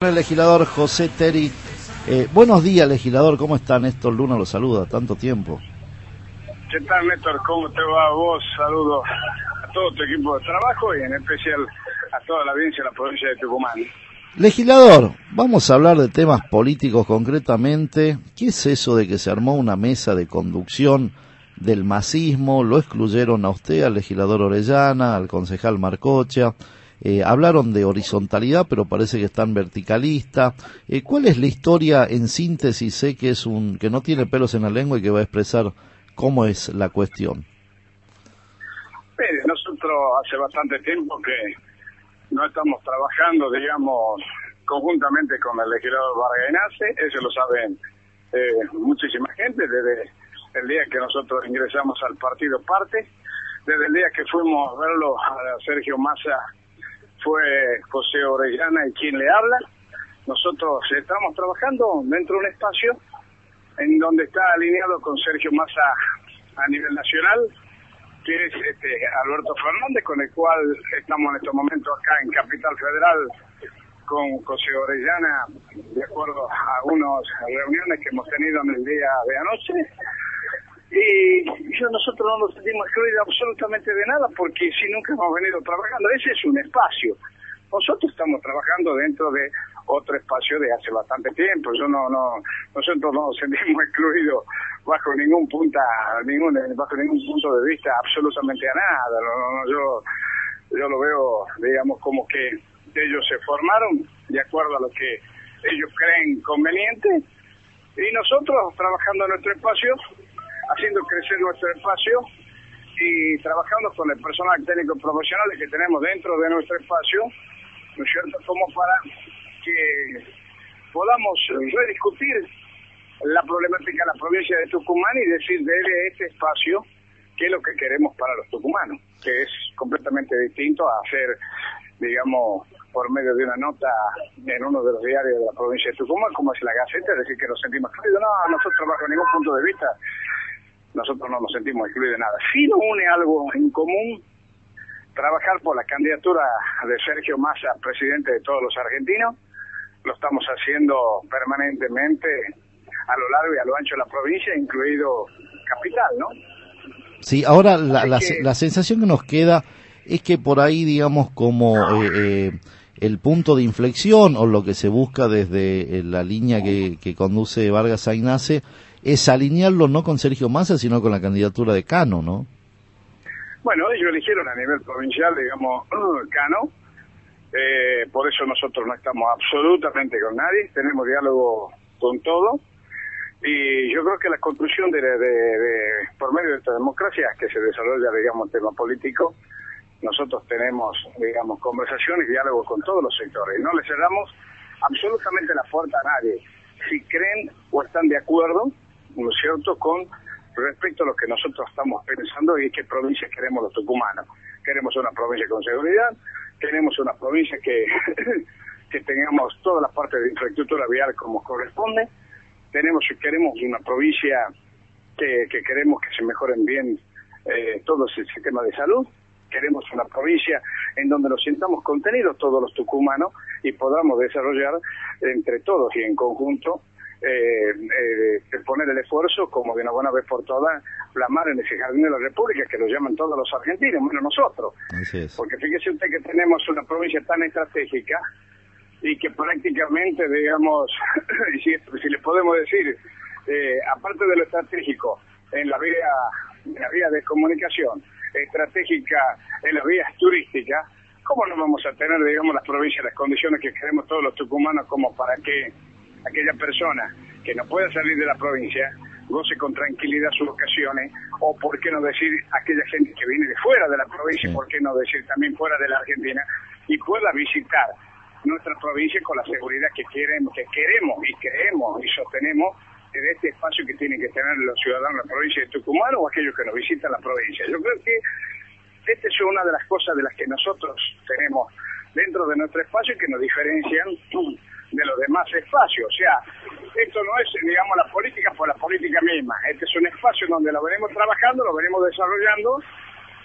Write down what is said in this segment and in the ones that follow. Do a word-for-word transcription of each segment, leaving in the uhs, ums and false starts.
El legislador José Teri. Eh, buenos días, legislador, ¿cómo está? Néstor Luna lo saluda, tanto tiempo. ¿Qué tal, Néstor? ¿Cómo te va a vos? Saludos a todo tu equipo de trabajo y en especial a toda la audiencia de la provincia de Tucumán. Legislador, vamos a hablar de temas políticos concretamente. ¿Qué es eso de que se armó una mesa de conducción del masismo? ¿Lo excluyeron a usted, al legislador Orellana, al concejal Marcocha? Eh, hablaron de horizontalidad, pero parece que están verticalistas. Eh, ¿Cuál es la historia en síntesis? Sé que es un que no tiene pelos en la lengua y que va a expresar cómo es la cuestión. Mire, nosotros hace bastante tiempo que no estamos trabajando, digamos, conjuntamente con el legislador Vargas Enace. Eso lo saben eh, muchísima gente desde el día que nosotros ingresamos al partido Parte, desde el día que fuimos a verlo a Sergio Massa. Fue José Orellana y quien le habla. Nosotros estamos trabajando dentro de un espacio en donde está alineado con Sergio Massa a nivel nacional, que es este Alberto Fernández, con el cual estamos en estos momentos acá en Capital Federal con José Orellana, de acuerdo a unas reuniones que hemos tenido en el día de anoche. Y yo, nosotros no nos sentimos excluidos absolutamente de nada, porque si nunca hemos venido trabajando, ese es un espacio. Nosotros estamos trabajando dentro de otro espacio de hace bastante tiempo. Yo no, no, nosotros no nos sentimos excluidos bajo ningún punta, ningún, bajo ningún punto de vista, absolutamente a nada. No, no, no, yo, yo lo veo, digamos, como que ellos se formaron de acuerdo a lo que ellos creen conveniente, y nosotros trabajando en nuestro espacio, haciendo crecer nuestro espacio y trabajando con el personal técnico profesional que tenemos dentro de nuestro espacio, ¿no es cierto?, como para que podamos rediscutir la problemática de la provincia de Tucumán y decir de este espacio qué es lo que queremos para los tucumanos, que es completamente distinto a hacer, digamos, por medio de una nota en uno de los diarios de la provincia de Tucumán, como es la Gaceta, decir que nos sentimos excluidos. No, nosotros bajo ningún punto de vista nosotros no nos sentimos excluidos de nada. Sí nos une algo en común, trabajar por la candidatura de Sergio Massa, presidente de todos los argentinos. Lo estamos haciendo permanentemente a lo largo y a lo ancho de la provincia, incluido Capital, ¿no? Sí, ahora la, la, que... la sensación que nos queda es que por ahí, digamos, como eh, eh, el punto de inflexión o lo que se busca desde eh, la línea que, que conduce Vargas Enace es alinearlo no con Sergio Massa, sino con la candidatura de Cano, ¿no? Bueno, ellos eligieron a nivel provincial, digamos, Cano. Eh, por eso nosotros no estamos absolutamente con nadie, tenemos diálogo con todo. Y yo creo que la construcción de, de, de por medio de esta democracia que se desarrolla, digamos, tema político, nosotros tenemos, digamos, conversaciones y diálogos con todos los sectores. No le cerramos absolutamente la puerta a nadie. Si creen o están de acuerdo, ¿no es cierto?, con respecto a lo que nosotros estamos pensando y qué provincia queremos los tucumanos. Queremos una provincia con seguridad, queremos una provincia que, que tengamos todas las partes de infraestructura vial como corresponde, tenemos queremos una provincia que, que queremos que se mejoren bien eh, todo el sistema de salud, queremos una provincia en donde nos sintamos contenidos todos los tucumanos y podamos desarrollar entre todos y en conjunto Eh, eh, poner el esfuerzo, como de una buena vez por todas, plamar en ese jardín de la República que lo llaman todos los argentinos, menos nosotros. Así es. Porque fíjese usted que tenemos una provincia tan estratégica y que prácticamente, digamos, si, si le podemos decir, eh, aparte de lo estratégico, en la vía, en la vía de comunicación, estratégica en las vías turísticas, ¿cómo no vamos a tener, digamos, las provincias, las condiciones que queremos todos los tucumanos como para que aquella persona que no pueda salir de la provincia goce con tranquilidad sus vacaciones, o por qué no decir aquella gente que viene de fuera de la provincia, sí. Por qué no decir también fuera de la Argentina, y pueda visitar nuestra provincia con la seguridad que queremos, que queremos y creemos y sostenemos en este espacio que tienen que tener los ciudadanos de la provincia de Tucumán o aquellos que nos visitan la provincia. Yo creo que esta es una de las cosas de las que nosotros tenemos dentro de nuestro espacio que nos diferencian de los demás espacios. O sea, esto no es, digamos, la política por la política misma. Este es un espacio donde lo venimos trabajando, lo venimos desarrollando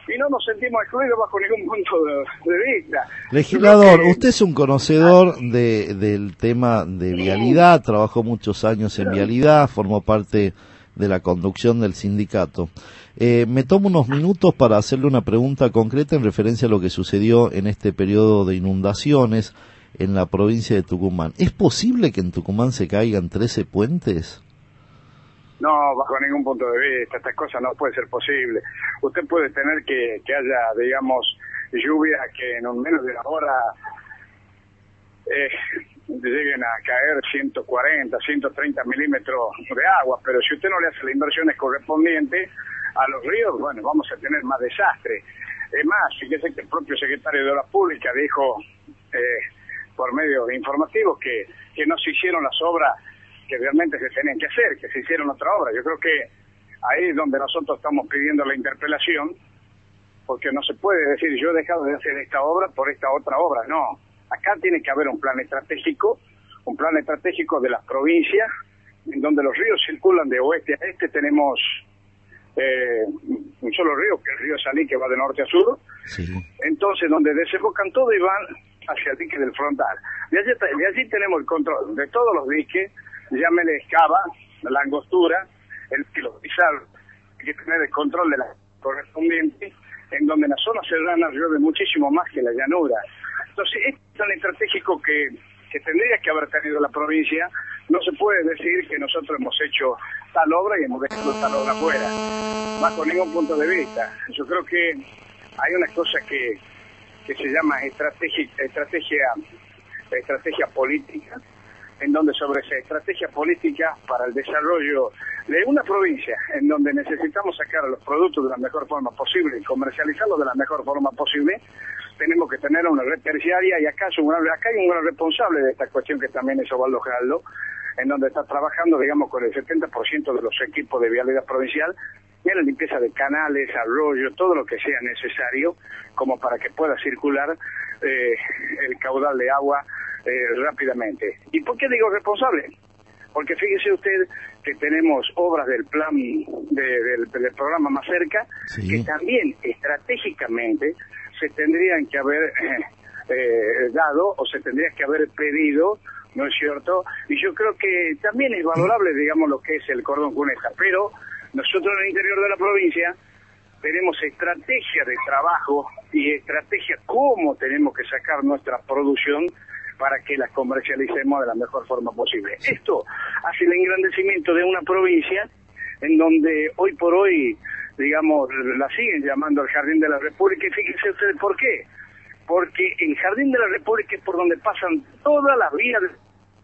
y no nos sentimos excluidos bajo ningún punto de, de vista. Legislador, que... usted es un conocedor de, del tema de vialidad, trabajó muchos años en vialidad, formó parte de la conducción del sindicato. Eh, me tomo unos minutos para hacerle una pregunta concreta en referencia a lo que sucedió en este periodo de inundaciones en la provincia de Tucumán. ¿Es posible que en Tucumán se caigan trece puentes? No, bajo ningún punto de vista, estas cosas no puede ser posible. Usted puede tener que, que haya, digamos, lluvia que en un menos de una hora eh, lleguen a caer ciento cuarenta, ciento treinta milímetros de agua, pero si usted no le hace las inversiones correspondientes a los ríos, bueno, vamos a tener más desastre. Es más, fíjese que el propio secretario de Obras Públicas dijo eh, por medios informativos que, que no se hicieron las obras que realmente se tenían que hacer, que se hicieron otra obra. Yo creo que ahí es donde nosotros estamos pidiendo la interpelación, porque no se puede decir yo he dejado de hacer esta obra por esta otra obra, no. Acá tiene que haber un plan estratégico, un plan estratégico de las provincias, en donde los ríos circulan de oeste a este. Tenemos eh, un solo río, que es el río Salí, que va de norte a sur, sí. Entonces donde desembocan todo y van hacia el dique del frontal. De allí, de allí tenemos el control de todos los diques, llámele excava, la angostura, el kilopizar, hay que tener el control de la correspondiente, en donde en la zona serrana llueve muchísimo más que la llanura. Entonces, este es tan estratégico que, que tendría que haber tenido la provincia. No se puede decir que nosotros hemos hecho tal obra y hemos dejado tal obra fuera, bajo ningún punto de vista. Yo creo que hay una cosa que, que se llama estrategia, estrategia, estrategia política, en donde sobre esa estrategia política para el desarrollo de una provincia, en donde necesitamos sacar los productos de la mejor forma posible y comercializarlos de la mejor forma posible, tenemos que tener una red terciaria, y acá, un, acá hay un gran responsable de esta cuestión, que también es Osvaldo Geraldo, en donde está trabajando, digamos, con el setenta por ciento de los equipos de vialidad provincial, en la limpieza de canales, arroyos, todo lo que sea necesario, como para que pueda circular eh, el caudal de agua Eh, rápidamente. ¿Y por qué digo responsable? Porque fíjese usted que tenemos obras del plan de, del, del programa Más Cerca, sí, que también estratégicamente se tendrían que haber eh, eh, dado o se tendría que haber pedido, ¿no es cierto? Y yo creo que también es valorable, digamos, lo que es el cordón cuneta, pero nosotros en el interior de la provincia tenemos estrategia de trabajo y estrategia cómo tenemos que sacar nuestra producción para que la comercialicemos de la mejor forma posible. Esto hace el engrandecimiento de una provincia en donde hoy por hoy, digamos, la siguen llamando el Jardín de la República, y fíjense ustedes por qué. Porque el Jardín de la República es por donde pasan todas las vías. De...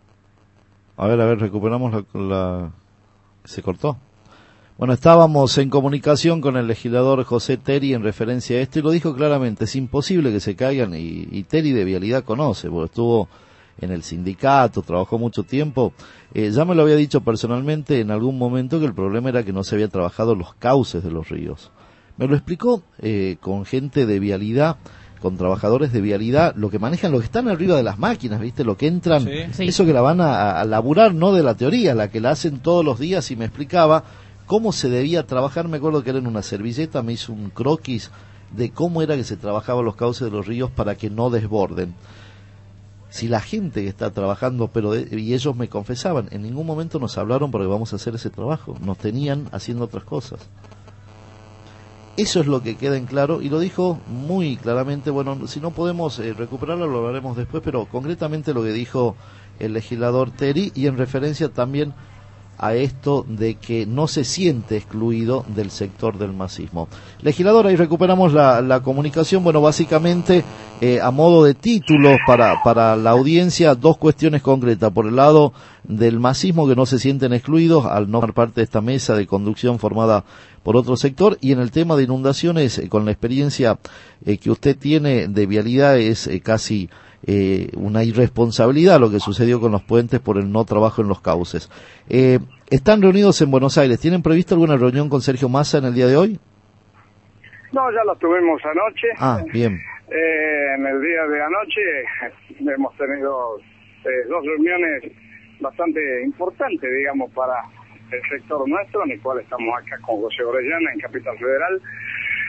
A ver, a ver, recuperamos la, la... ¿Se cortó? Bueno, estábamos en comunicación con el legislador José Teri en referencia a esto, y lo dijo claramente, es imposible que se caigan, y, y Teri de vialidad conoce, porque estuvo en el sindicato, trabajó mucho tiempo, eh, ya me lo había dicho personalmente en algún momento que el problema era que no se había trabajado los cauces de los ríos. Me lo explicó eh, con gente de vialidad, con trabajadores de vialidad, lo que manejan, lo que están arriba de las máquinas, ¿viste? Lo que entran, sí, sí. Eso que la van a, a laburar, no de la teoría, la que la hacen todos los días, y me explicaba cómo se debía trabajar. Me acuerdo que era en una servilleta, me hizo un croquis de cómo era que se trabajaban los cauces de los ríos para que no desborden. Si la gente que está trabajando, pero de, y ellos me confesaban, en ningún momento nos hablaron porque vamos a hacer ese trabajo, nos tenían haciendo otras cosas. Eso es lo que queda en claro, y lo dijo muy claramente. Bueno, si no podemos eh, recuperarlo, lo hablaremos después, pero concretamente lo que dijo el legislador Teri, y en referencia también a esto de que no se siente excluido del sector del masismo. Legislador, ahí recuperamos la, la comunicación. Bueno, básicamente, eh, a modo de títulos para, para la audiencia, dos cuestiones concretas. Por el lado del masismo, que no se sienten excluidos al no formar parte de esta mesa de conducción formada por otro sector, y en el tema de inundaciones, eh, con la experiencia eh, que usted tiene de vialidad, es eh, casi Eh, una irresponsabilidad lo que sucedió con los puentes por el no trabajo en los cauces. Eh, ¿Están reunidos en Buenos Aires? ¿Tienen previsto alguna reunión con Sergio Massa en el día de hoy? No, ya la tuvimos anoche. Ah, bien. Eh, en el día de anoche hemos tenido eh, dos reuniones bastante importantes, digamos, para el sector nuestro, en el cual estamos acá con José Orellana en Capital Federal.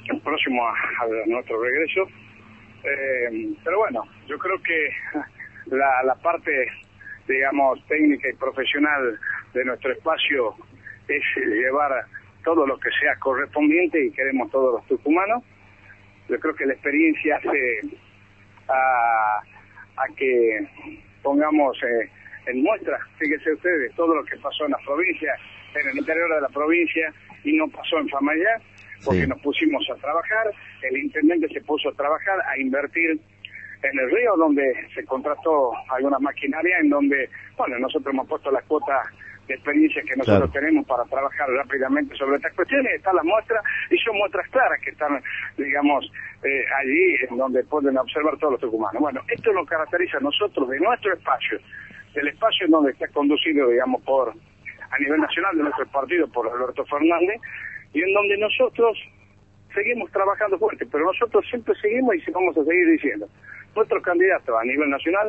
próximo a, a nuestro regreso. Eh, pero bueno, yo creo que la, la parte, digamos, técnica y profesional de nuestro espacio es llevar todo lo que sea correspondiente y queremos todos los tucumanos. Yo creo que la experiencia hace a, a que pongamos eh, en muestra, fíjense ustedes, todo lo que pasó en la provincia, en el interior de la provincia, y no pasó en Famayá, porque sí. Nos pusimos a trabajar, el intendente se puso a trabajar, a invertir en el río, donde se contrató alguna maquinaria, en donde, bueno, nosotros hemos puesto las cuotas de experiencia que nosotros claro. tenemos para trabajar rápidamente sobre estas cuestiones. Está la muestra, y son muestras claras que están, digamos, eh, allí, en donde pueden observar todos los tucumanos. Bueno, esto nos caracteriza a nosotros, de nuestro espacio, del espacio en donde está conducido, digamos, por a nivel nacional de nuestro partido, por Alberto Fernández, y en donde nosotros seguimos trabajando fuerte, pero nosotros siempre seguimos y vamos a seguir diciendo, nuestro candidato a nivel nacional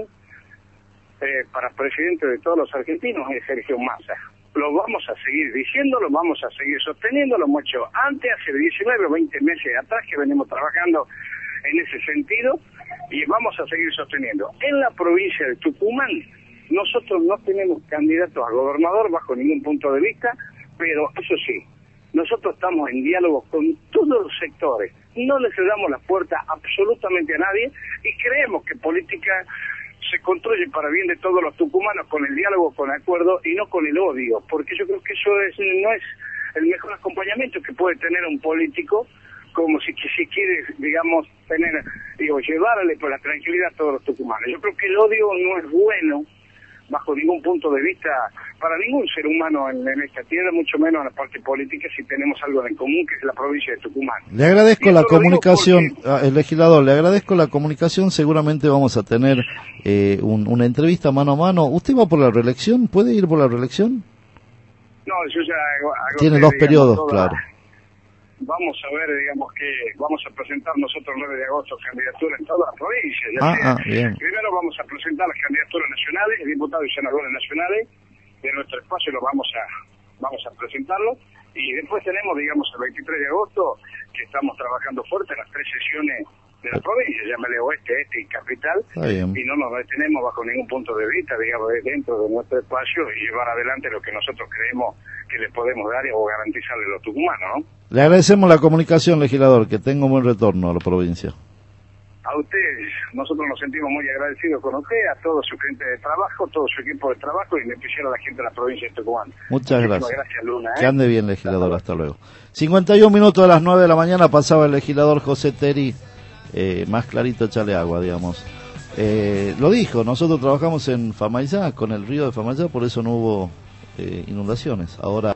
eh, para presidente de todos los argentinos es Sergio Massa. Lo vamos a seguir diciendo, lo vamos a seguir sosteniendo, lo hemos hecho antes, hace diecinueve o veinte meses atrás que venimos trabajando en ese sentido, y vamos a seguir sosteniendo. En la provincia de Tucumán, nosotros no tenemos candidatos a gobernador bajo ningún punto de vista, pero eso sí, nosotros estamos en diálogo con todos los sectores, no le cerramos la puerta absolutamente a nadie, y creemos que política se construye para bien de todos los tucumanos con el diálogo, con el acuerdo y no con el odio, porque yo creo que eso es, no es el mejor acompañamiento que puede tener un político, como si, si quiere, digamos, tener, digo, llevarle por la tranquilidad a todos los tucumanos. Yo creo que el odio no es bueno bajo ningún punto de vista para ningún ser humano en, en esta tierra, mucho menos en la parte política, si tenemos algo en común, que es la provincia de Tucumán. Le agradezco la comunicación, porque... el legislador, le agradezco la comunicación, seguramente vamos a tener eh, un, una entrevista mano a mano. ¿Usted va por la reelección? ¿Puede ir por la reelección? No, yo ya hago, hago Tiene que, dos digamos, periodos, toda... claro. Vamos a ver, digamos, que vamos a presentar nosotros el nueve de agosto candidatura en toda la provincia. Ya ah, sea, ah, bien. Primero vamos a presentar las candidaturas nacionales, diputados y senadores nacionales de nuestro espacio, lo vamos a vamos a presentarlo, y después tenemos, digamos, el veintitrés de agosto, que estamos trabajando fuerte en las tres sesiones de la provincia, llámale oeste, este y capital, y no nos detenemos bajo ningún punto de vista, digamos, dentro de nuestro espacio, y llevar adelante lo que nosotros creemos que le podemos dar o garantizarle a los tucumanos, ¿no? Le agradecemos la comunicación, legislador, que tenga un buen retorno a la provincia. A usted, nosotros nos sentimos muy agradecidos con usted, a todo su gente de trabajo, todo su equipo de trabajo, y en especial a la gente de la provincia de Tucumán. Muchas gracias. gracias Luna, ¿eh? Que ande bien, legislador, hasta luego. cincuenta y un minutos de las nueve de la mañana pasaba el legislador José Teri, eh, más clarito echarle agua, digamos. Eh, lo dijo, nosotros trabajamos en Famayá, con el río de Famayá, por eso no hubo eh, inundaciones. Ahora